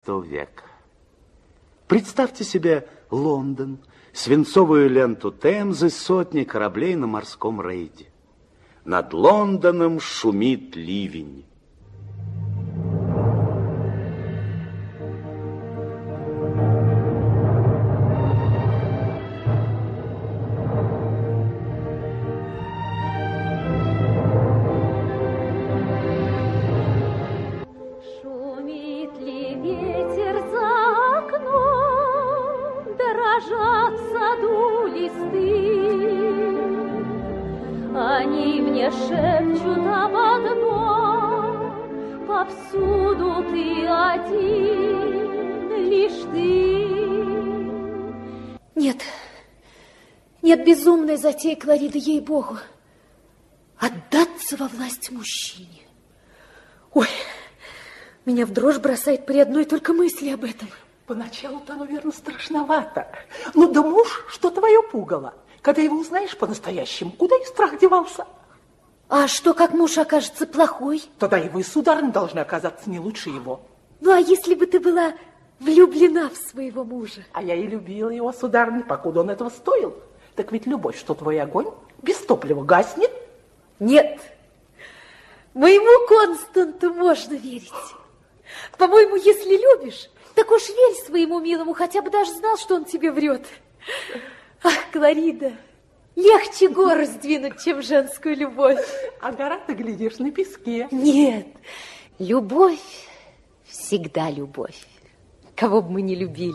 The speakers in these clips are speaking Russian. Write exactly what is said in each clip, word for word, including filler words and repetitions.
века. Представьте себе Лондон, свинцовую ленту Темзы, сотни кораблей на морском рейде. Над Лондоном шумит ливень. Шумит ли ветер за окном, дрожат в саду листы. Они мне шепчут об одном: повсюду ты один, лишь ты. Нет, нет, безумная затея, Кларида, ей-богу. Отдаться во власть мужчине. Ой, меня в дрожь бросает при одной только мысли об этом. Поначалу-то, наверное, страшновато. Ну да муж, что твое пугало? Когда его узнаешь по-настоящему, куда и страх девался? А что, как муж окажется плохой? Тогда его и сударыня должна оказаться не лучше его. Ну, а если бы ты была влюблена в своего мужа? А я и любила его, сударыня, покуда он этого стоил. Так ведь любовь, что твой огонь без топлива гаснет? Нет, моему Константу можно верить. По-моему, если любишь, так уж верь своему милому, хотя бы даже знал, что он тебе врет. Ах, Кларида, легче гору сдвинуть, чем женскую любовь. А гора, ты глядишь, на песке. Нет, любовь всегда любовь, кого бы мы ни любили.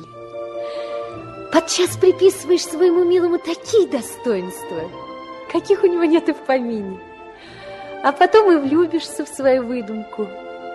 Подчас приписываешь своему милому такие достоинства, каких у него нет и в помине. А потом и влюбишься в свою выдумку.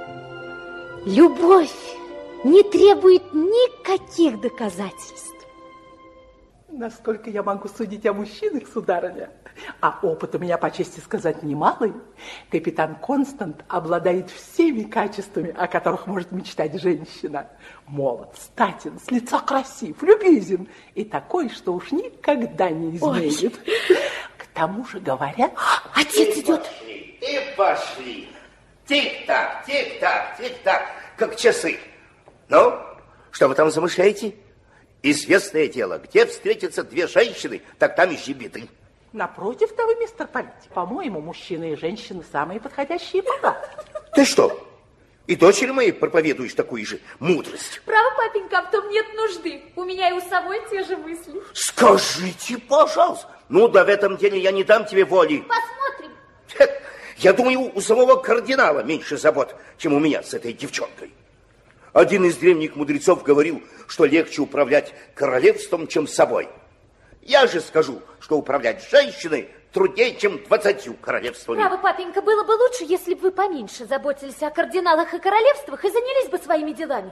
Любовь не требует никаких доказательств. Насколько я могу судить о мужчинах, сударыня, а опыт у меня, по чести сказать, немалый, капитан Констант обладает всеми качествами, о которых может мечтать женщина. Молод, статен, с лица красив, любезен и такой, что уж никогда не изменит. Ой. К тому же говорят... Отец и идет. Пошли, и пошли. Тик-так, тик-так, тик-так, как часы. Ну, что вы там замышляете? Известное дело, где встретятся две женщины, так там ищи беды. Напротив-то вы, мистер политик, по-моему, мужчины и женщины самые подходящие пара. Ты что, и дочери моей проповедуешь такую же мудрость? Право, папенька, а в том нет нужды. У меня и у самой те же мысли. Скажите, пожалуйста. Ну, да в этом деле я не дам тебе воли. Посмотрим. Я думаю, у самого кардинала меньше забот, чем у меня с этой девчонкой. Один из древних мудрецов говорил, что легче управлять королевством, чем собой. Я же скажу, что управлять женщиной труднее, чем двадцатью королевствами. Право, папенька, было бы лучше, если бы вы поменьше заботились о кардиналах и королевствах и занялись бы своими делами.